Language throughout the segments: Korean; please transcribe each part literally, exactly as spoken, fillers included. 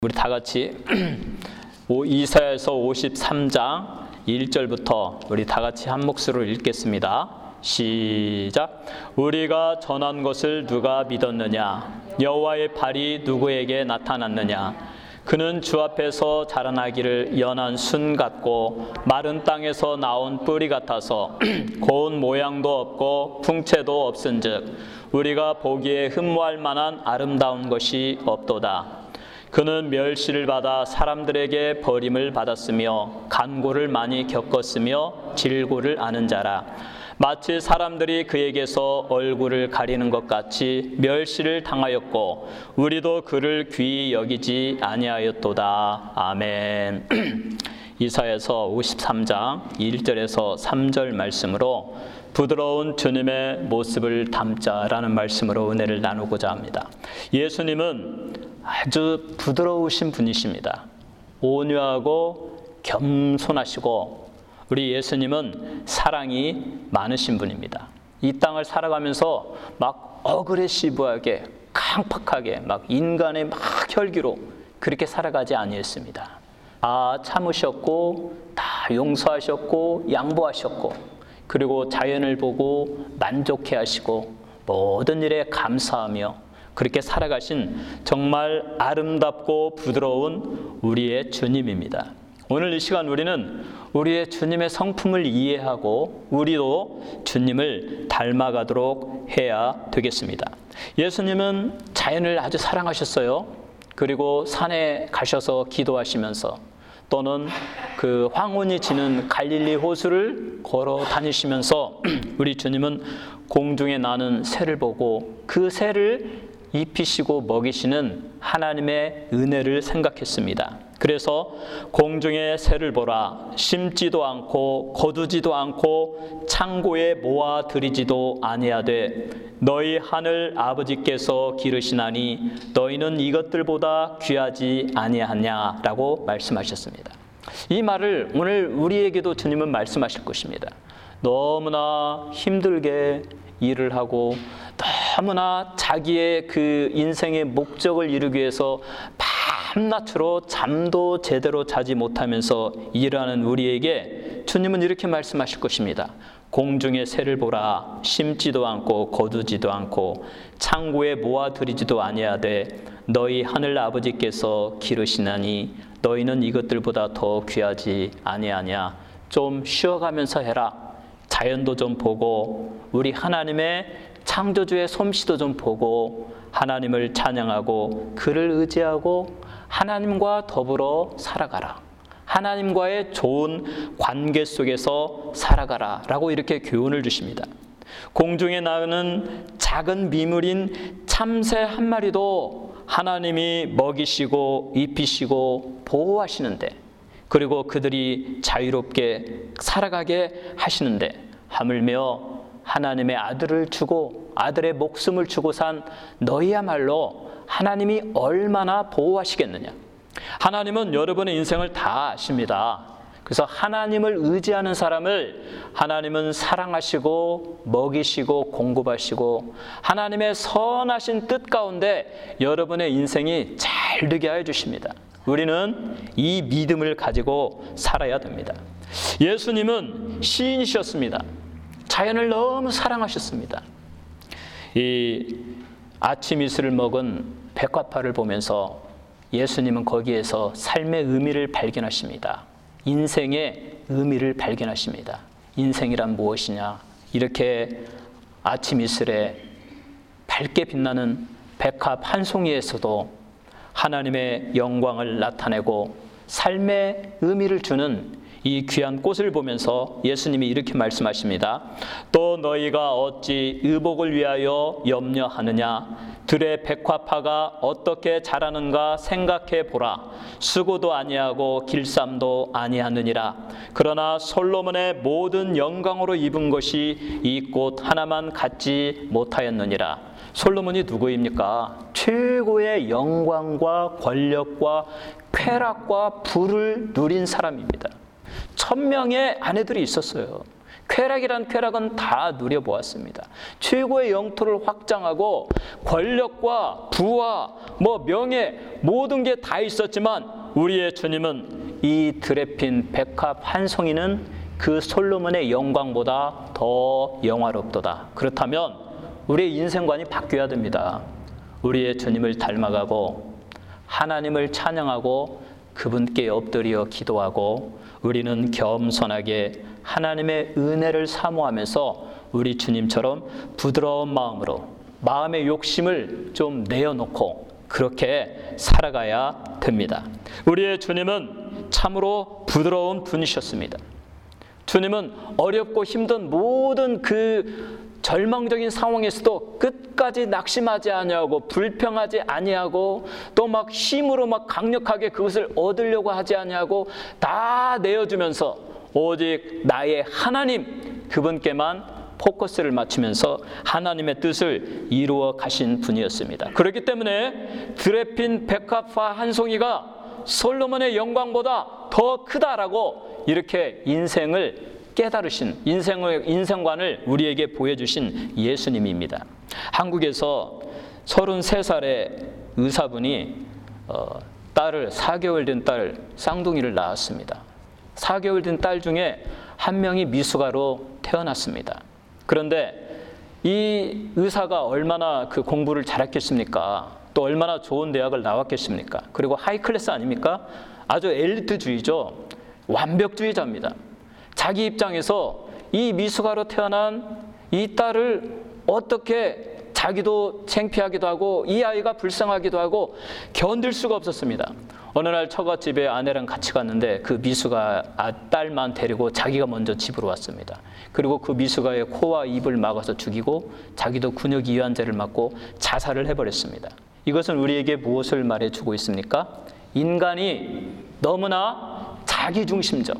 우리 다 같이 이사야서 오십삼 장 일 절부터 우리 다 같이 한 목소리로 읽겠습니다. 시작. 우리가 전한 것을 누가 믿었느냐? 여호와의 발이 누구에게 나타났느냐? 그는 주 앞에서 자라나기를 연한 순 같고 마른 땅에서 나온 뿌리 같아서 고운 모양도 없고 풍채도 없은즉 우리가 보기에 흠모할 만한 아름다운 것이 없도다. 그는 멸시를 받아 사람들에게 버림을 받았으며 간고를 많이 겪었으며 질고를 아는 자라. 마치 사람들이 그에게서 얼굴을 가리는 것 같이 멸시를 당하였고 우리도 그를 귀히 여기지 아니하였도다. 아멘. 이사야서 오십삼 장 일 절에서 삼 절 말씀으로 부드러운 주님의 모습을 담자라는 말씀으로 은혜를 나누고자 합니다. 예수님은 아주 부드러우신 분이십니다. 온유하고 겸손하시고 우리 예수님은 사랑이 많으신 분입니다. 이 땅을 살아가면서 막 어그레시브하게 강팍하게 막 인간의 막 혈기로 그렇게 살아가지 아니했습니다. 아 참으셨고 다 용서하셨고 양보하셨고 그리고 자연을 보고 만족해 하시고 모든 일에 감사하며 그렇게 살아가신 정말 아름답고 부드러운 우리의 주님입니다. 오늘 이 시간 우리는 우리의 주님의 성품을 이해하고 우리도 주님을 닮아가도록 해야 되겠습니다. 예수님은 자연을 아주 사랑하셨어요. 그리고 산에 가셔서 기도하시면서 또는 그 황혼이 지는 갈릴리 호수를 걸어 다니시면서 우리 주님은 공중에 나는 새를 보고 그 새를 입히시고 먹이시는 하나님의 은혜를 생각했습니다. 그래서 공중의 새를 보라. 심지도 않고 거두지도 않고 창고에 모아 들이지도 아니하되 너희 하늘 아버지께서 기르시나니 너희는 이것들보다 귀하지 아니하냐라고 말씀하셨습니다. 이 말을 오늘 우리에게도 주님은 말씀하실 것입니다. 너무나 힘들게 일을 하고 너무나 자기의 그 인생의 목적을 이루기 위해서 밤낮으로 잠도 제대로 자지 못하면서 일하는 우리에게 주님은 이렇게 말씀하실 것입니다. 공중의 새를 보라. 심지도 않고 거두지도 않고 창고에 모아들이지도 아니하되 너희 하늘 아버지께서 기르시나니 너희는 이것들보다 더 귀하지 아니하냐. 좀 쉬어가면서 해라. 자연도 좀 보고 우리 하나님의 창조주의 솜씨도 좀 보고 하나님을 찬양하고 그를 의지하고 하나님과 더불어 살아가라. 하나님과의 좋은 관계 속에서 살아가라 라고 이렇게 교훈을 주십니다. 공중에 나는 작은 미물인 참새 한 마리도 하나님이 먹이시고 입히시고 보호하시는데 그리고 그들이 자유롭게 살아가게 하시는데 하물며 하나님의 아들을 주고 아들의 목숨을 주고 산 너희야말로 하나님이 얼마나 보호하시겠느냐. 하나님은 여러분의 인생을 다 아십니다. 그래서 하나님을 의지하는 사람을 하나님은 사랑하시고 먹이시고 공급하시고 하나님의 선하신 뜻 가운데 여러분의 인생이 잘 되게 해 주십니다. 우리는 이 믿음을 가지고 살아야 됩니다. 예수님은 시인이셨습니다. 자연을 너무 사랑하셨습니다. 이 아침 이슬을 먹은 백화파를 보면서 예수님은 거기에서 삶의 의미를 발견하십니다. 인생의 의미를 발견하십니다. 인생이란 무엇이냐? 이렇게 아침 이슬에 밝게 빛나는 백합 한 송이에서도 하나님의 영광을 나타내고 삶의 의미를 주는 이 귀한 꽃을 보면서 예수님이 이렇게 말씀하십니다. 또 너희가 어찌 의복을 위하여 염려하느냐? 들의 백화파가 어떻게 자라는가 생각해 보라. 수고도 아니하고 길쌈도 아니하느니라. 그러나 솔로몬의 모든 영광으로 입은 것이 이 꽃 하나만 갖지 못하였느니라. 솔로몬이 누구입니까? 최고의 영광과 권력과 쾌락과 부를 누린 사람입니다. 천명의 아내들이 있었어요. 쾌락이란 쾌락은 다 누려보았습니다. 최고의 영토를 확장하고 권력과 부와 뭐 명예 모든 게 다 있었지만 우리의 주님은 이 드레핀 백합 한 송이는 그 솔로몬의 영광보다 더 영화롭도다. 그렇다면 우리의 인생관이 바뀌어야 됩니다. 우리의 주님을 닮아가고 하나님을 찬양하고 그분께 엎드려 기도하고 우리는 겸손하게 하나님의 은혜를 사모하면서 우리 주님처럼 부드러운 마음으로 마음의 욕심을 좀 내어놓고 그렇게 살아가야 됩니다. 우리의 주님은 참으로 부드러운 분이셨습니다. 주님은 어렵고 힘든 모든 그 절망적인 상황에서도 끝까지 낙심하지 아니하고 불평하지 아니하고 또 막 힘으로 막 강력하게 그것을 얻으려고 하지 아니하고 다 내어주면서 오직 나의 하나님 그분께만 포커스를 맞추면서 하나님의 뜻을 이루어 가신 분이었습니다. 그렇기 때문에 드레핀 백합화 한 송이가 솔로몬의 영광보다 더 크다라고 이렇게 인생을 깨달으신 인생을, 인생관을 우리에게 보여주신 예수님입니다. 한국에서 서른세 살의 의사분이 어, 딸을 사 개월 된 딸 쌍둥이를 낳았습니다. 사 개월 된 딸 중에 한 명이 미숙아로 태어났습니다. 그런데 이 의사가 얼마나 그 공부를 잘했겠습니까? 또 얼마나 좋은 대학을 나왔겠습니까? 그리고 하이클래스 아닙니까? 아주 엘리트주의죠. 완벽주의자입니다. 자기 입장에서 이 미숙아로 태어난 이 딸을 어떻게 자기도 창피하기도 하고 이 아이가 불쌍하기도 하고 견딜 수가 없었습니다. 어느 날 처갓집에 아내랑 같이 갔는데 그 미숙아 딸만 데리고 자기가 먼저 집으로 왔습니다. 그리고 그 미숙아의 코와 입을 막아서 죽이고 자기도 근육 이완제를 맞고 자살을 해버렸습니다. 이것은 우리에게 무엇을 말해주고 있습니까? 인간이 너무나 자기중심적,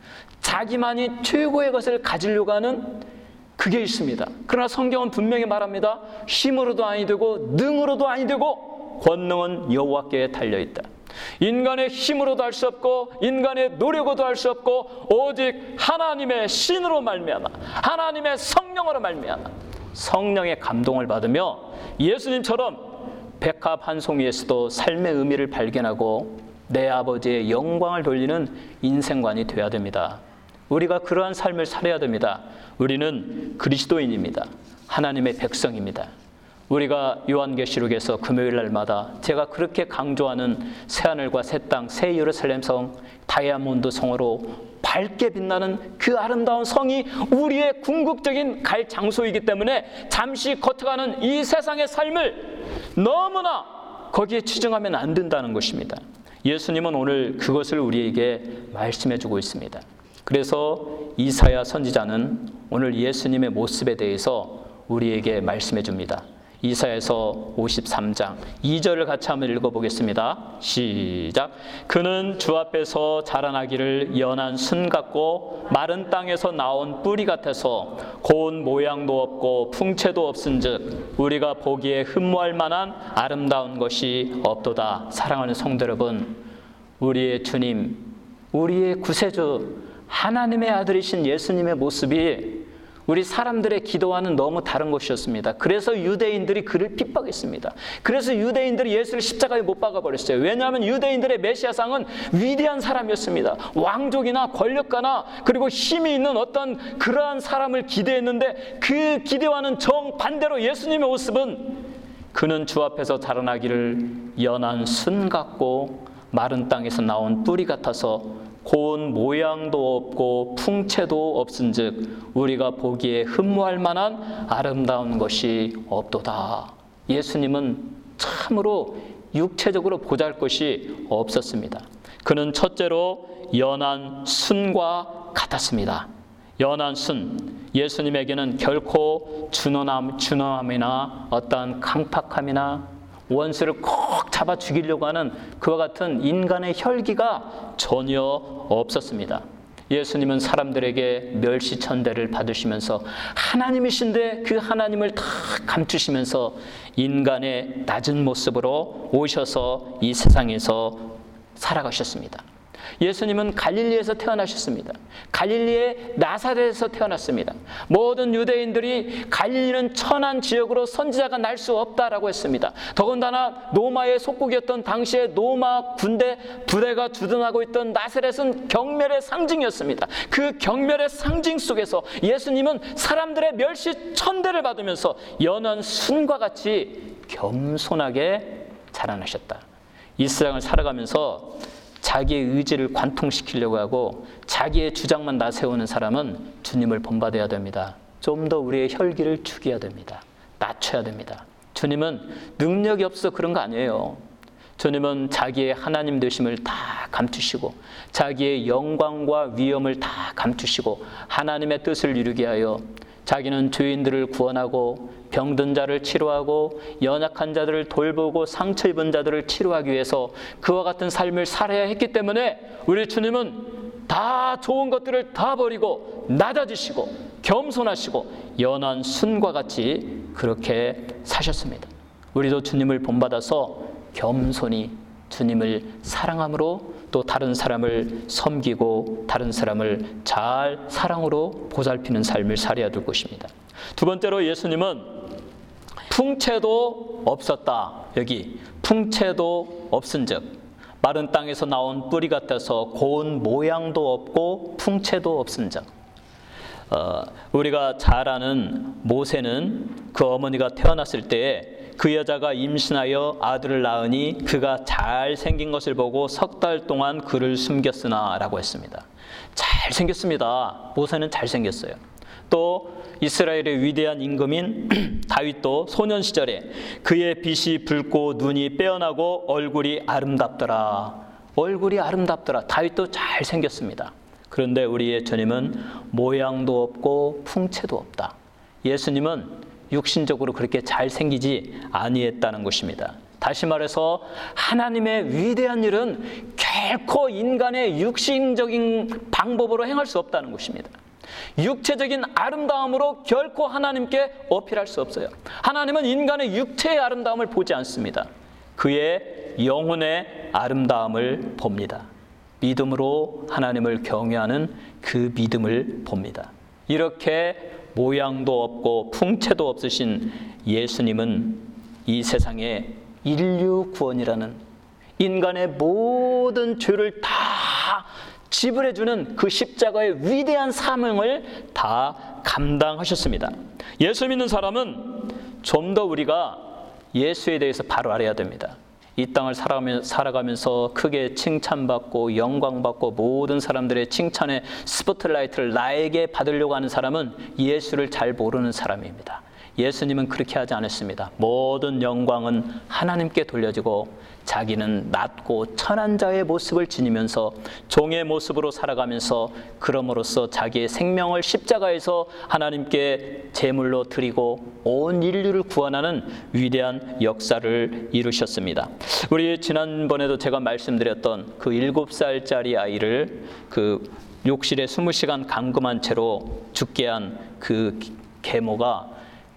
자기만이 최고의 것을 가지려고 하는 그게 있습니다. 그러나 성경은 분명히 말합니다. 힘으로도 아니 되고 능으로도 아니 되고 권능은 여호와께 달려있다. 인간의 힘으로도 할 수 없고 인간의 노력으로도 할 수 없고 오직 하나님의 신으로 말미암아 하나님의 성령으로 말미암아 성령의 감동을 받으며 예수님처럼 백합 한 송이에서도 삶의 의미를 발견하고 내 아버지의 영광을 돌리는 인생관이 되어야 됩니다. 우리가 그러한 삶을 살아야 됩니다. 우리는 그리스도인입니다. 하나님의 백성입니다. 우리가 요한계시록에서 금요일 날마다 제가 그렇게 강조하는 새하늘과 새 땅, 새 예루살렘 성, 다이아몬드 성으로 밝게 빛나는 그 아름다운 성이 우리의 궁극적인 갈 장소이기 때문에 잠시 거쳐가는 이 세상의 삶을 너무나 거기에 치중하면 안 된다는 것입니다. 예수님은 오늘 그것을 우리에게 말씀해 주고 있습니다. 그래서 이사야 선지자는 오늘 예수님의 모습에 대해서 우리에게 말씀해 줍니다. 이사야서 오십삼 장 이 절을 같이 한번 읽어보겠습니다. 시작. 그는 주 앞에서 자라나기를 연한 순 같고 마른 땅에서 나온 뿌리 같아서 고운 모양도 없고 풍채도 없은즉 우리가 보기에 흠모할 만한 아름다운 것이 없도다. 사랑하는 성도 여러분, 우리의 주님, 우리의 구세주 하나님의 아들이신 예수님의 모습이 우리 사람들의 기도와는 너무 다른 것이었습니다. 그래서 유대인들이 그를 핍박했습니다. 그래서 유대인들이 예수를 십자가에 못 박아버렸어요. 왜냐하면 유대인들의 메시아상은 위대한 사람이었습니다. 왕족이나 권력가나 그리고 힘이 있는 어떤 그러한 사람을 기대했는데 그 기대와는 정반대로 예수님의 모습은 그는 주 앞에서 자라나기를 연한 순 같고 마른 땅에서 나온 뿌리 같아서 고운 모양도 없고 풍채도 없은즉 우리가 보기에 흠모할 만한 아름다운 것이 없도다. 예수님은 참으로 육체적으로 보잘것이 없었습니다. 그는 첫째로 연한 순과 같았습니다. 연한 순, 예수님에게는 결코 준엄함, 준엄함이나 어떠한 강팍함이나 원수를 꼭 잡아 죽이려고 하는 그와 같은 인간의 혈기가 전혀 없었습니다. 예수님은 사람들에게 멸시천대를 받으시면서 하나님이신데 그 하나님을 다 감추시면서 인간의 낮은 모습으로 오셔서 이 세상에서 살아가셨습니다. 예수님은 갈릴리에서 태어나셨습니다. 갈릴리의 나사렛에서 태어났습니다. 모든 유대인들이 갈릴리는 천한 지역으로 선지자가 날 수 없다라고 했습니다. 더군다나 로마의 속국이었던 당시에 로마 군대 부대가 주둔하고 있던 나사렛은 경멸의 상징이었습니다. 그 경멸의 상징 속에서 예수님은 사람들의 멸시 천대를 받으면서 연한 순과 같이 겸손하게 자라나셨다. 이 세상을 살아가면서 자기의 의지를 관통시키려고 하고 자기의 주장만 나세우는 사람은 주님을 본받아야 됩니다. 좀 더 우리의 혈기를 죽여야 됩니다. 낮춰야 됩니다. 주님은 능력이 없어 그런 거 아니에요. 주님은 자기의 하나님 되심을 다 감추시고 자기의 영광과 위엄을 다 감추시고 하나님의 뜻을 이루게 하여 자기는 죄인들을 구원하고 병든 자를 치료하고 연약한 자들을 돌보고 상처 입은 자들을 치료하기 위해서 그와 같은 삶을 살아야 했기 때문에 우리 주님은 다 좋은 것들을 다 버리고 낮아지시고 겸손하시고 연한 순과 같이 그렇게 사셨습니다. 우리도 주님을 본받아서 겸손히 주님을 사랑함으로 또 다른 사람을 섬기고 다른 사람을 잘 사랑으로 보살피는 삶을 살아야 될 것입니다. 두 번째로 예수님은 풍채도 없었다. 여기 풍채도 없은즉 마른 땅에서 나온 뿌리 같아서 고운 모양도 없고 풍채도 없은즉 어, 우리가 잘 아는 모세는 그 어머니가 태어났을 때에 그 여자가 임신하여 아들을 낳으니 그가 잘생긴 것을 보고 석 달 동안 그를 숨겼으나 라고 했습니다. 잘생겼습니다. 모세는 잘생겼어요. 또 이스라엘의 위대한 임금인 다윗도 소년 시절에 그의 빛이 붉고 눈이 빼어나고 얼굴이 아름답더라. 얼굴이 아름답더라. 다윗도 잘생겼습니다. 그런데 우리의 주님은 모양도 없고 풍채도 없다. 예수님은 육신적으로 그렇게 잘생기지 아니했다는 것입니다. 다시 말해서 하나님의 위대한 일은 결코 인간의 육신적인 방법으로 행할 수 없다는 것입니다. 육체적인 아름다움으로 결코 하나님께 어필할 수 없어요. 하나님은 인간의 육체의 아름다움을 보지 않습니다. 그의 영혼의 아름다움을 봅니다. 믿음으로 하나님을 경외하는 그 믿음을 봅니다. 이렇게 모양도 없고 풍채도 없으신 예수님은 이 세상에 인류 구원이라는 인간의 모든 죄를 다 지불해주는 그 십자가의 위대한 사명을 다 감당하셨습니다. 예수 믿는 사람은 좀 더 우리가 예수에 대해서 바로 알아야 됩니다. 이 땅을 살아가면서 크게 칭찬받고 영광받고 모든 사람들의 칭찬의 스포트라이트를 나에게 받으려고 하는 사람은 예수를 잘 모르는 사람입니다. 예수님은 그렇게 하지 않았습니다. 모든 영광은 하나님께 돌려지고 자기는 낮고 천한 자의 모습을 지니면서 종의 모습으로 살아가면서 그럼으로써 자기의 생명을 십자가에서 하나님께 제물로 드리고 온 인류를 구원하는 위대한 역사를 이루셨습니다. 우리 지난번에도 제가 말씀드렸던 그 일곱 살짜리 아이를 그 욕실에 스무 시간 감금한 채로 죽게 한 그 계모가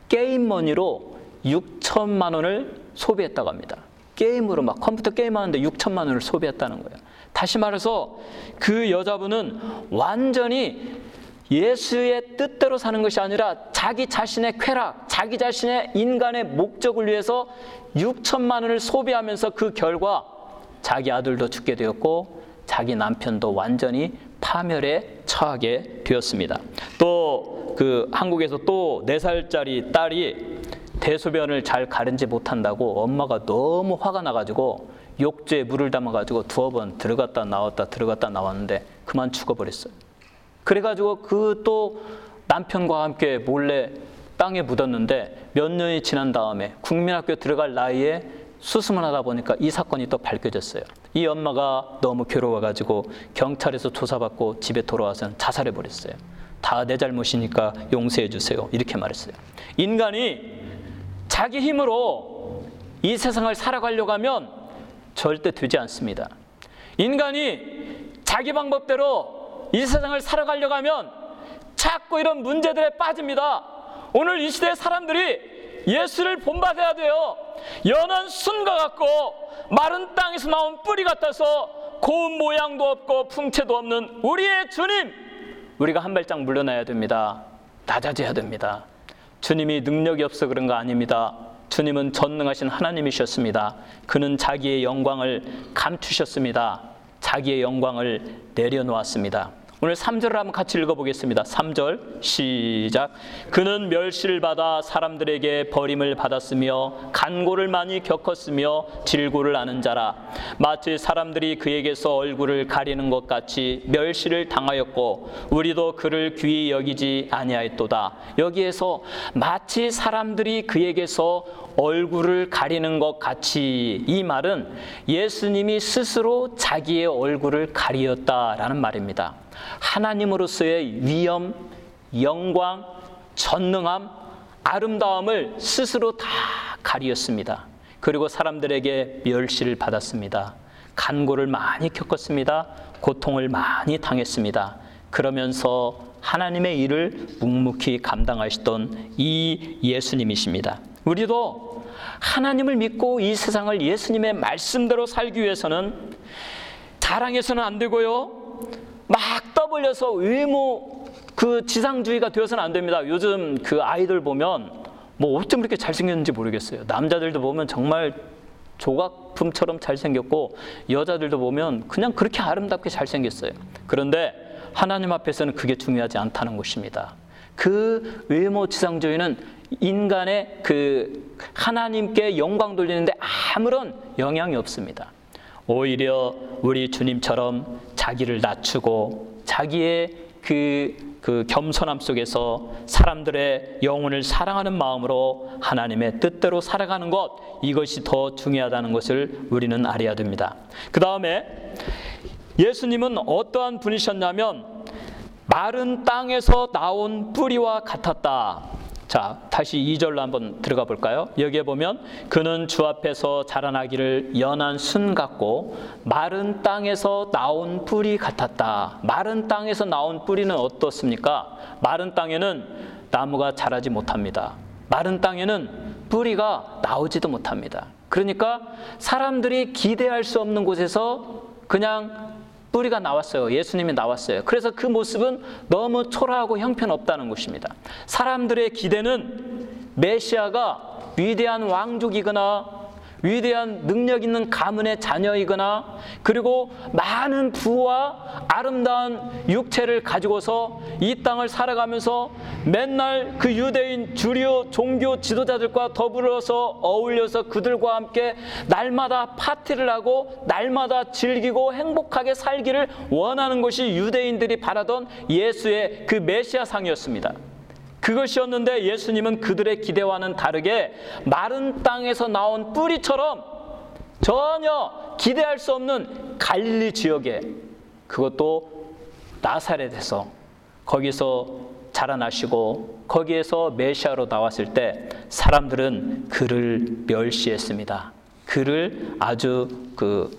게임머니로 육천만 원을 소비했다고 합니다. 게임으로 막 컴퓨터 게임하는데 육천만 원을 소비했다는 거예요. 다시 말해서 그 여자분은 완전히 예수의 뜻대로 사는 것이 아니라 자기 자신의 쾌락, 자기 자신의 인간의 목적을 위해서 육천만 원을 소비하면서 그 결과 자기 아들도 죽게 되었고 자기 남편도 완전히 파멸에 처하게 되었습니다. 또 그 한국에서 또 네 살짜리 딸이 대소변을 잘 가르지 못한다고 엄마가 너무 화가 나가지고 욕조에 물을 담아가지고 두어 번 들어갔다 나왔다 들어갔다 나왔는데 그만 죽어버렸어요. 그래가지고 그 또 남편과 함께 몰래 땅에 묻었는데 몇 년이 지난 다음에 국민학교 들어갈 나이에 수습을 하다 보니까 이 사건이 또 밝혀졌어요. 이 엄마가 너무 괴로워가지고 경찰에서 조사받고 집에 돌아와서는 자살해버렸어요. 다 내 잘못이니까 용서해 주세요. 이렇게 말했어요. 인간이 자기 힘으로 이 세상을 살아가려고 하면 절대 되지 않습니다. 인간이 자기 방법대로 이 세상을 살아가려고 하면 자꾸 이런 문제들에 빠집니다. 오늘 이 시대의 사람들이 예수를 본받아야 돼요. 연한 순과 같고 마른 땅에서 나온 뿌리 같아서 고운 모양도 없고 풍채도 없는 우리의 주님, 우리가 한 발짝 물러나야 됩니다. 낮아져야 됩니다. 주님이 능력이 없어 그런 거 아닙니다. 주님은 전능하신 하나님이셨습니다. 그는 자기의 영광을 감추셨습니다. 자기의 영광을 내려놓았습니다. 오늘 삼 절을 한번 같이 읽어보겠습니다. 삼 절 시작. 그는 멸시를 받아 사람들에게 버림을 받았으며 간고를 많이 겪었으며 질고를 아는 자라. 마치 사람들이 그에게서 얼굴을 가리는 것 같이 멸시를 당하였고 우리도 그를 귀히 여기지 아니하였도다. 여기에서 마치 사람들이 그에게서 얼굴을 가리는 것 같이, 이 말은 예수님이 스스로 자기의 얼굴을 가리었다라는 말입니다. 하나님으로서의 위엄, 영광, 전능함, 아름다움을 스스로 다 가리었습니다. 그리고 사람들에게 멸시를 받았습니다. 간고를 많이 겪었습니다. 고통을 많이 당했습니다. 그러면서 하나님의 일을 묵묵히 감당하시던 이 예수님이십니다. 우리도 하나님을 믿고 이 세상을 예수님의 말씀대로 살기 위해서는 자랑해서는 안 되고요, 막 떠벌려서 외모 그 지상주의가 되어서는 안 됩니다. 요즘 그 아이들 보면 뭐 어쩜 그렇게 잘생겼는지 모르겠어요. 남자들도 보면 정말 조각품처럼 잘생겼고 여자들도 보면 그냥 그렇게 아름답게 잘생겼어요. 그런데 하나님 앞에서는 그게 중요하지 않다는 것입니다. 그 외모 지상주의는 인간의 그 하나님께 영광 돌리는데 아무런 영향이 없습니다. 오히려 우리 주님처럼 자기를 낮추고 자기의 그, 그 겸손함 속에서 사람들의 영혼을 사랑하는 마음으로 하나님의 뜻대로 살아가는 것, 이것이 더 중요하다는 것을 우리는 알아야 됩니다. 그 다음에 예수님은 어떠한 분이셨냐면 마른 땅에서 나온 뿌리와 같았다. 자, 다시 이 절로 한번 들어가 볼까요? 여기에 보면 그는 주 앞에서 자라나기를 연한 순 같고 마른 땅에서 나온 뿌리 같았다. 마른 땅에서 나온 뿌리는 어떻습니까? 마른 땅에는 나무가 자라지 못합니다. 마른 땅에는 뿌리가 나오지도 못합니다. 그러니까 사람들이 기대할 수 없는 곳에서 그냥 뿌리가 나왔어요. 예수님이 나왔어요. 그래서 그 모습은 너무 초라하고 형편없다는 것입니다. 사람들의 기대는 메시아가 위대한 왕족이거나 위대한 능력 있는 가문의 자녀이거나 그리고 많은 부와 아름다운 육체를 가지고서 이 땅을 살아가면서 맨날 그 유대인 주류 종교 지도자들과 더불어서 어울려서 그들과 함께 날마다 파티를 하고 날마다 즐기고 행복하게 살기를 원하는 것이 유대인들이 바라던 예수의 그 메시아상이었습니다. 그것이었는데 예수님은 그들의 기대와는 다르게 마른 땅에서 나온 뿌리처럼 전혀 기대할 수 없는 갈릴리 지역에, 그것도 나사렛에서 거기서 자라나시고 거기에서 메시아로 나왔을 때 사람들은 그를 멸시했습니다. 그를 아주 그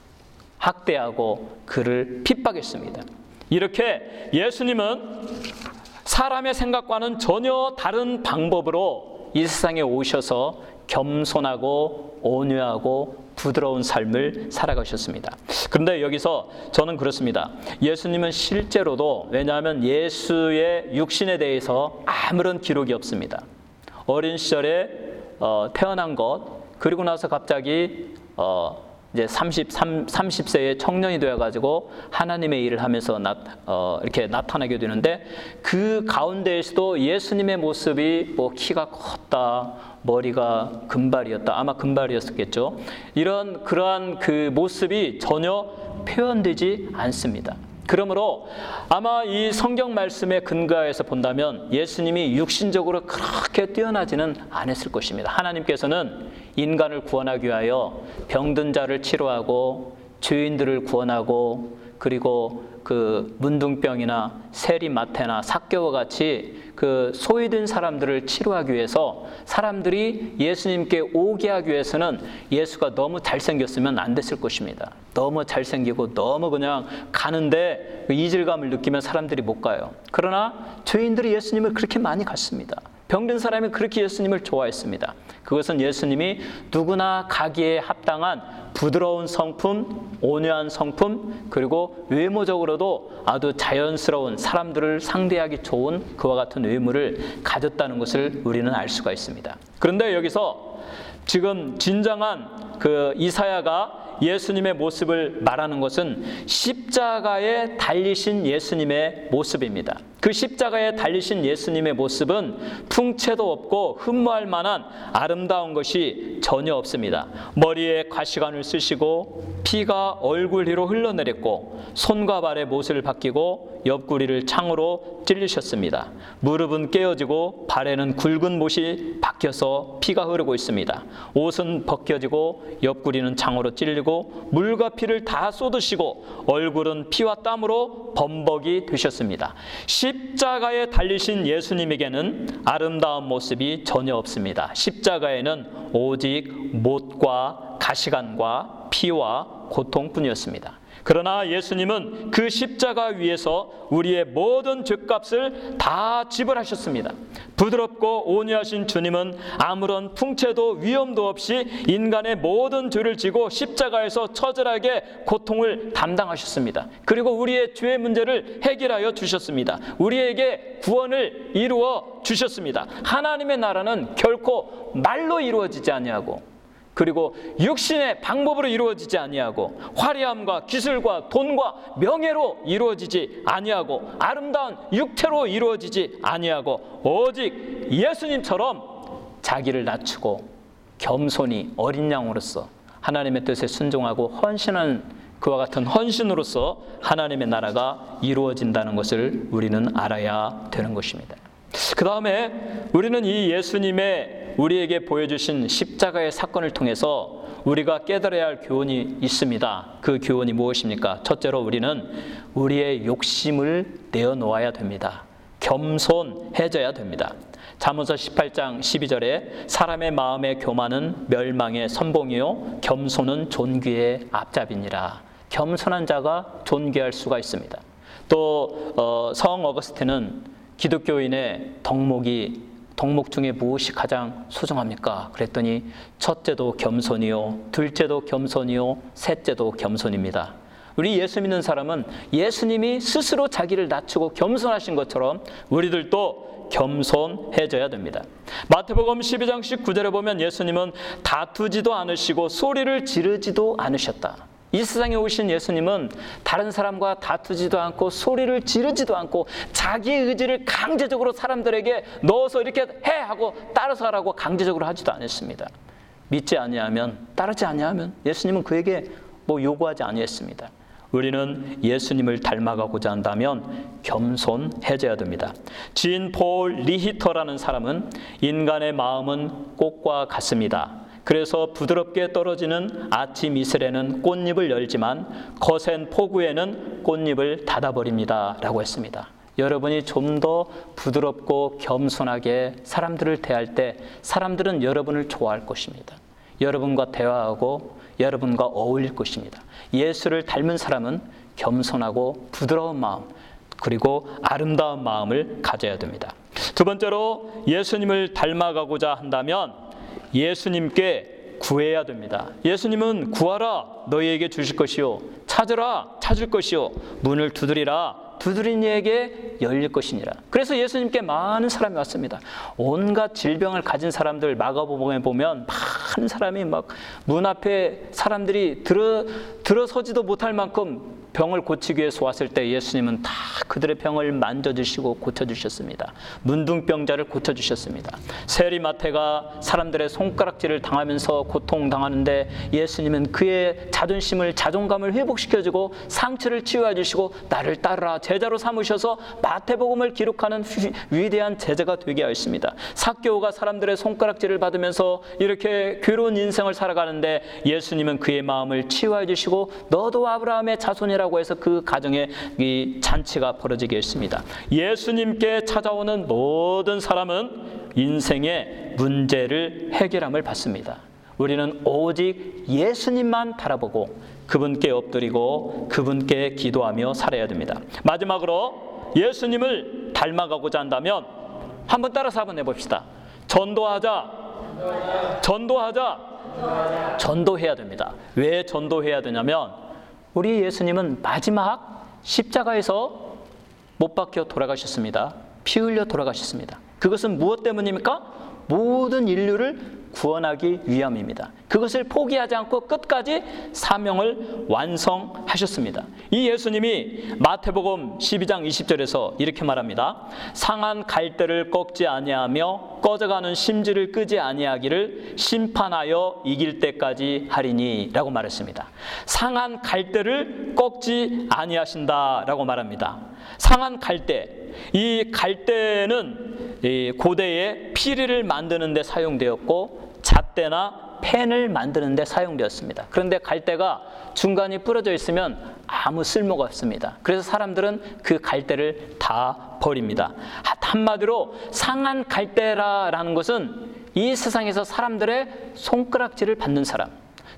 학대하고 그를 핍박했습니다. 이렇게 예수님은 사람의 생각과는 전혀 다른 방법으로 이 세상에 오셔서 겸손하고 온유하고 부드러운 삶을 살아가셨습니다. 그런데 여기서 저는 그렇습니다. 예수님은 실제로도, 왜냐하면 예수의 육신에 대해서 아무런 기록이 없습니다. 어린 시절에 어, 태어난 것, 그리고 나서 갑자기 어, 이제 삼십삼, 삼십 세의 청년이 되어가지고 하나님의 일을 하면서 나, 어, 이렇게 나타나게 되는데 그 가운데에서도 예수님의 모습이 뭐 키가 컸다, 머리가 금발이었다, 아마 금발이었겠죠. 이런 그러한 그 모습이 전혀 표현되지 않습니다. 그러므로 아마 이 성경 말씀에 근거해서 본다면 예수님이 육신적으로 그렇게 뛰어나지는 않았을 것입니다. 하나님께서는 인간을 구원하기 위하여 병든 자를 치료하고 죄인들을 구원하고 그리고 그 문둥병이나 세리마태나 삭개와 같이 그 소외된 사람들을 치료하기 위해서 사람들이 예수님께 오게 하기 위해서는 예수가 너무 잘생겼으면 안 됐을 것입니다. 너무 잘생기고 너무 그냥 가는데 이질감을 느끼면 사람들이 못 가요. 그러나 죄인들이 예수님을 그렇게 많이 갔습니다. 병든 사람이 그렇게 예수님을 좋아했습니다. 그것은 예수님이 누구나 가기에 합당한 부드러운 성품, 온유한 성품, 그리고 외모적으로도 아주 자연스러운 사람들을 상대하기 좋은 그와 같은 외모를 가졌다는 것을 우리는 알 수가 있습니다. 그런데 여기서 지금 진정한 그 이사야가 예수님의 모습을 말하는 것은 십자가에 달리신 예수님의 모습입니다. 그 십자가에 달리신 예수님의 모습은 풍채도 없고 흠모할 만한 아름다운 것이 전혀 없습니다. 머리에 가시관을 쓰시고 피가 얼굴 위로 흘러내렸고 손과 발에 못을 벗기고 옆구리를 창으로 찔리셨습니다. 무릎은 깨어지고 발에는 굵은 못이 박혀서 피가 흐르고 있습니다. 옷은 벗겨지고 옆구리는 창으로 찔리고 물과 피를 다 쏟으시고 얼굴은 피와 땀으로 범벅이 되셨습니다. 십자가에 달리신 예수님에게는 아름다운 모습이 전혀 없습니다. 십자가에는 오직 못과 가시관과 피와 고통뿐이었습니다. 그러나 예수님은 그 십자가 위에서 우리의 모든 죄값을 다 지불하셨습니다. 부드럽고 온유하신 주님은 아무런 풍채도 위험도 없이 인간의 모든 죄를 지고 십자가에서 처절하게 고통을 담당하셨습니다. 그리고 우리의 죄의 문제를 해결하여 주셨습니다. 우리에게 구원을 이루어 주셨습니다. 하나님의 나라는 결코 말로 이루어지지 아니하고 그리고 육신의 방법으로 이루어지지 아니하고 화려함과 기술과 돈과 명예로 이루어지지 아니하고 아름다운 육체로 이루어지지 아니하고 오직 예수님처럼 자기를 낮추고 겸손히 어린 양으로서 하나님의 뜻에 순종하고 헌신한 그와 같은 헌신으로서 하나님의 나라가 이루어진다는 것을 우리는 알아야 되는 것입니다. 그 다음에 우리는 이 예수님의 우리에게 보여주신 십자가의 사건을 통해서 우리가 깨달아야 할 교훈이 있습니다. 그 교훈이 무엇입니까? 첫째로 우리는 우리의 욕심을 내어놓아야 됩니다. 겸손해져야 됩니다. 잠언서 십팔 장 십이 절에 사람의 마음의 교만은 멸망의 선봉이요 겸손은 존귀의 앞잡이니라. 겸손한 자가 존귀할 수가 있습니다. 또 어, 성 어거스틴은 기독교인의 덕목이 덕목 중에 무엇이 가장 소중합니까? 그랬더니 첫째도 겸손이요, 둘째도 겸손이요, 셋째도 겸손입니다. 우리 예수 믿는 사람은 예수님이 스스로 자기를 낮추고 겸손하신 것처럼 우리들도 겸손해져야 됩니다. 마태복음 십이 장 십구 절에 보면 예수님은 다투지도 않으시고 소리를 지르지도 않으셨다. 이 세상에 오신 예수님은 다른 사람과 다투지도 않고 소리를 지르지도 않고 자기의 의지를 강제적으로 사람들에게 넣어서 이렇게 해 하고 따라서 하라고 강제적으로 하지도 않았습니다. 믿지 아니하면, 따르지 아니하면 예수님은 그에게 뭐 요구하지 아니했습니다. 우리는 예수님을 닮아가고자 한다면 겸손해져야 됩니다. 진 폴 리히터라는 사람은 인간의 마음은 꽃과 같습니다. 그래서 부드럽게 떨어지는 아침 이슬에는 꽃잎을 열지만 거센 폭우에는 꽃잎을 닫아버립니다 라고 했습니다. 여러분이 좀 더 부드럽고 겸손하게 사람들을 대할 때 사람들은 여러분을 좋아할 것입니다. 여러분과 대화하고 여러분과 어울릴 것입니다. 예수를 닮은 사람은 겸손하고 부드러운 마음 그리고 아름다운 마음을 가져야 됩니다. 두 번째로 예수님을 닮아가고자 한다면 예수님께 구해야 됩니다. 예수님은 구하라 너희에게 주실 것이요 찾으라 찾을 것이요 문을 두드리라 두드린 이에게 열릴 것이니라. 그래서 예수님께 많은 사람이 왔습니다. 온갖 질병을 가진 사람들 마가복음에 보면 많은 사람이 막 문 앞에 사람들이 들어, 들어서지도 못할 만큼 병을 고치기 위해서 왔을 때 예수님은 다 그들의 병을 만져주시고 고쳐주셨습니다. 문둥병자를 고쳐주셨습니다. 세리마태가 사람들의 손가락질을 당하면서 고통당하는데 예수님은 그의 자존심을 자존감을 회복시켜주고 상처를 치유해 주시고 나를 따르라 제자로 삼으셔서 마태복음을 기록하는 위대한 제자가 되게 하였습니다. 삭개오가 사람들의 손가락질을 받으면서 이렇게 괴로운 인생을 살아가는데 예수님은 그의 마음을 치유해 주시고 너도 아브라함의 자손이라고 해서 그 가정에 이 잔치가 벌어지게 했습니다. 예수님께 찾아오는 모든 사람은 인생의 문제를 해결함을 받습니다. 우리는 오직 예수님만 바라보고 그분께 엎드리고 그분께 기도하며 살아야 됩니다. 마지막으로 예수님을 닮아가고자 한다면 한번 따라서 한번 해봅시다. 전도하자. 전도하자. 전도해야 됩니다. 왜 전도해야 되냐면 우리 예수님은 마지막 십자가에서 못 박혀 돌아가셨습니다. 피 흘려 돌아가셨습니다. 그것은 무엇 때문입니까? 모든 인류를 구원하기 위함입니다. 그것을 포기하지 않고 끝까지 사명을 완성하셨습니다. 이 예수님이 마태복음 십이 장 이십 절에서 이렇게 말합니다. 상한 갈대를 꺾지 아니하며 꺼져가는 심지를 끄지 아니하기를 심판하여 이길 때까지 하리니 라고 말했습니다. 상한 갈대를 꺾지 아니하신다라고 말합니다. 상한 갈대, 이 갈대는 이 고대에 피리를 만드는 데 사용되었고 잣대나 펜을 만드는 데 사용되었습니다. 그런데 갈대가 중간이 부러져 있으면 아무 쓸모가 없습니다. 그래서 사람들은 그 갈대를 다 버립니다. 한마디로 상한 갈대라는 것은 이 세상에서 사람들의 손가락질을 받는 사람,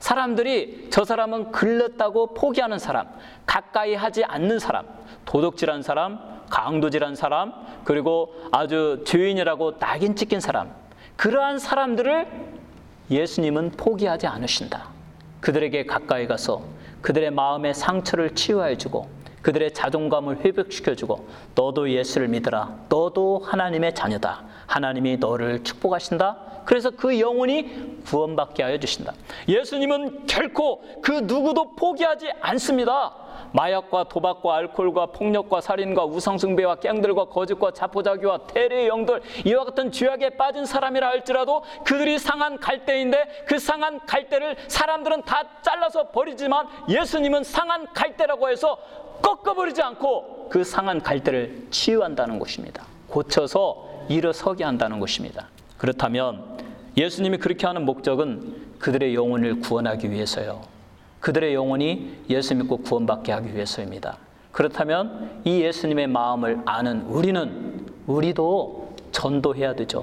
사람들이 저 사람은 글렀다고 포기하는 사람, 가까이 하지 않는 사람, 도둑질한 사람, 강도질한 사람, 그리고 아주 죄인이라고 낙인 찍힌 사람, 그러한 사람들을 예수님은 포기하지 않으신다. 그들에게 가까이 가서 그들의 마음의 상처를 치유해주고 그들의 자존감을 회복시켜주고 너도 예수를 믿으라. 너도 하나님의 자녀다. 하나님이 너를 축복하신다. 그래서 그 영혼이 구원받게 하여 주신다. 예수님은 결코 그 누구도 포기하지 않습니다. 마약과 도박과 알코올과 폭력과 살인과 우상숭배와 깽들과 거짓과 자포자기와 태래의 영들, 이와 같은 죄악에 빠진 사람이라 할지라도 그들이 상한 갈대인데 그 상한 갈대를 사람들은 다 잘라서 버리지만 예수님은 상한 갈대라고 해서 꺾어버리지 않고 그 상한 갈대를 치유한다는 것입니다. 고쳐서 일어서게 한다는 것입니다. 그렇다면 예수님이 그렇게 하는 목적은 그들의 영혼을 구원하기 위해서요. 그들의 영혼이 예수 믿고 구원받게 하기 위해서입니다. 그렇다면 이 예수님의 마음을 아는 우리는, 우리도 전도해야 되죠.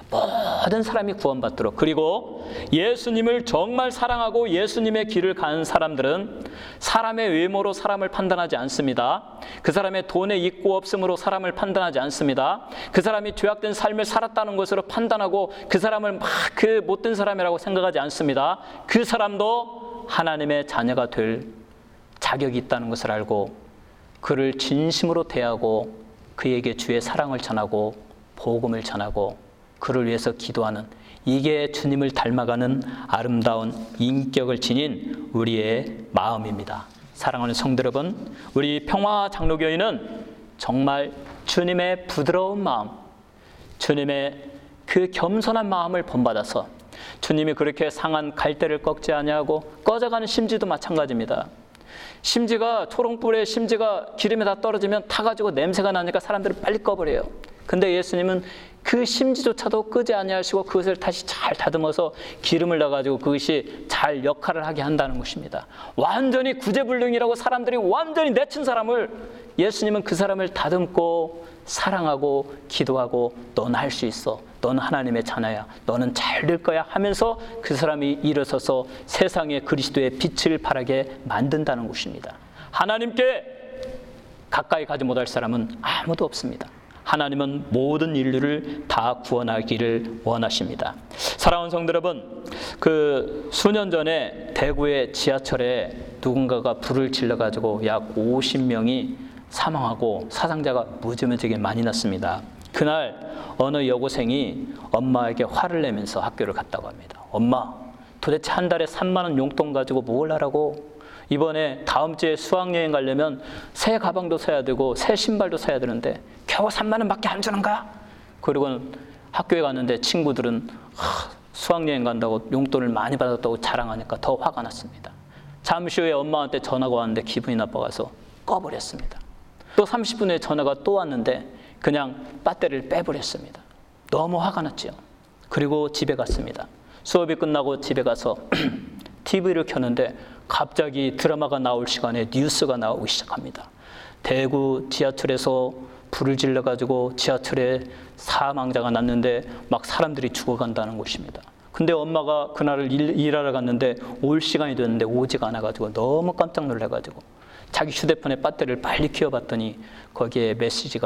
모든 사람이 구원받도록. 그리고 예수님을 정말 사랑하고 예수님의 길을 가는 사람들은 사람의 외모로 사람을 판단하지 않습니다. 그 사람의 돈의 있고 없음으로 사람을 판단하지 않습니다. 그 사람이 죄악된 삶을 살았다는 것으로 판단하고 그 사람을 막 그 못된 사람이라고 생각하지 않습니다. 그 사람도 하나님의 자녀가 될 자격이 있다는 것을 알고 그를 진심으로 대하고 그에게 주의 사랑을 전하고 복음을 전하고 그를 위해서 기도하는, 이게 주님을 닮아가는 아름다운 인격을 지닌 우리의 마음입니다. 사랑하는 성도 여러분, 우리 평화장로교회는 정말 주님의 부드러운 마음, 주님의 그 겸손한 마음을 본받아서 주님이 그렇게 상한 갈대를 꺾지 아니하고 꺼져가는 심지도 마찬가지입니다. 심지가, 초롱불에 심지가 기름에 다 떨어지면 타가지고 냄새가 나니까 사람들이 빨리 꺼버려요. 근데 예수님은 그 심지조차도 끄지 아니하시고 그것을 다시 잘 다듬어서 기름을 넣어가지고 그것이 잘 역할을 하게 한다는 것입니다. 완전히 구제불능이라고 사람들이 완전히 내친 사람을 예수님은 그 사람을 다듬고 사랑하고 기도하고 너는 할 수 있어. 너는 하나님의 자녀야. 너는 잘 될 거야 하면서 그 사람이 일어서서 세상에 그리스도의 빛을 발하게 만든다는 것입니다. 하나님께 가까이 가지 못할 사람은 아무도 없습니다. 하나님은 모든 인류를 다 구원하기를 원하십니다. 사랑하는 성도 여러분, 그 수년 전에 대구의 지하철에 누군가가 불을 질러가지고 약 오십 명이 사망하고 사상자가 무지무지하게 많이 났습니다. 그날 어느 여고생이 엄마에게 화를 내면서 학교를 갔다고 합니다. 엄마, 도대체 한 달에 삼만 원 용돈 가지고 뭘 하라고? 이번에 다음 주에 수학여행 가려면 새 가방도 사야 되고 새 신발도 사야 되는데 겨우 삼만 원밖에 안 주는가? 그리고 학교에 갔는데 친구들은 하, 수학여행 간다고 용돈을 많이 받았다고 자랑하니까 더 화가 났습니다. 잠시 후에 엄마한테 전화가 왔는데 기분이 나빠가서 꺼버렸습니다. 또 삼십 분 후에 전화가 또 왔는데 그냥 배터리를 빼버렸습니다. 너무 화가 났죠. 그리고 집에 갔습니다. 수업이 끝나고 집에 가서 티비를 켰는데 갑자기 드라마가 나올 시간에 뉴스가 나오기 시작합니다. 대구 지하철에서 불을 질러가지고 지하철에 사망자가 났는데 막 사람들이 죽어간다는 것입니다. 근데 엄마가 그날을 일, 일하러 갔는데 올 시간이 됐는데 오지가 않아가지고 너무 깜짝 놀라가지고 자기 휴대폰에 배터리를 빨리 키워봤더니 거기에 메시지가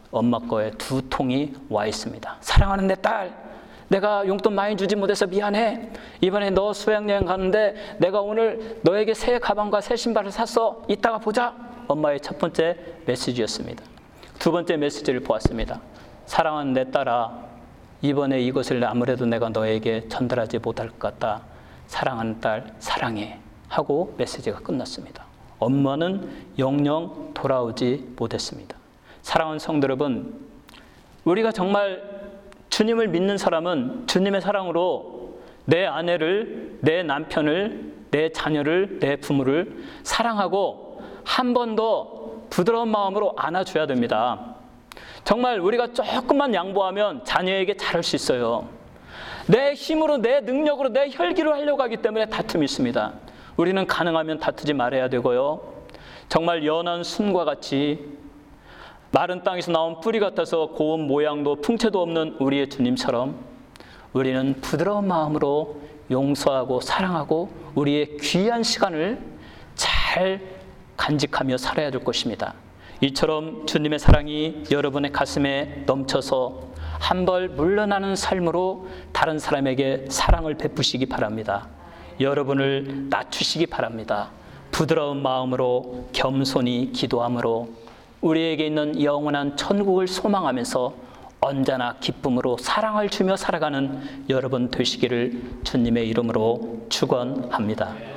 엄마 거에 두 통이 와 있습니다. 사랑하는 내 딸, 내가 용돈 많이 주지 못해서 미안해. 이번에 너 수학여행 가는데 내가 오늘 너에게 새 가방과 새 신발을 샀어. 이따가 보자. 엄마의 첫 번째 메시지였습니다. 두 번째 메시지를 보았습니다. 사랑하는 내 딸아, 이번에 이것을 아무래도 내가 너에게 전달하지 못할 것 같다. 사랑하는 딸, 사랑해. 하고 메시지가 끝났습니다. 엄마는 영영 돌아오지 못했습니다. 사랑하는 성도 여러분, 우리가 정말 주님을 믿는 사람은 주님의 사랑으로 내 아내를, 내 남편을, 내 자녀를, 내 부모를 사랑하고 한 번 더 부드러운 마음으로 안아줘야 됩니다. 정말 우리가 조금만 양보하면 자녀에게 잘할 수 있어요. 내 힘으로, 내 능력으로, 내 혈기로 하려고 하기 때문에 다툼이 있습니다. 우리는 가능하면 다투지 말아야 되고요. 정말 연한 순과 같이 마른 땅에서 나온 뿌리 같아서 고운 모양도 풍채도 없는 우리의 주님처럼 우리는 부드러운 마음으로 용서하고 사랑하고 우리의 귀한 시간을 잘 간직하며 살아야 될 것입니다. 이처럼 주님의 사랑이 여러분의 가슴에 넘쳐서 한 벌 물러나는 삶으로 다른 사람에게 사랑을 베푸시기 바랍니다. 여러분을 낮추시기 바랍니다. 부드러운 마음으로 겸손히 기도함으로 우리에게 있는 영원한 천국을 소망하면서 언제나 기쁨으로 사랑을 주며 살아가는 여러분 되시기를 주님의 이름으로 축원합니다.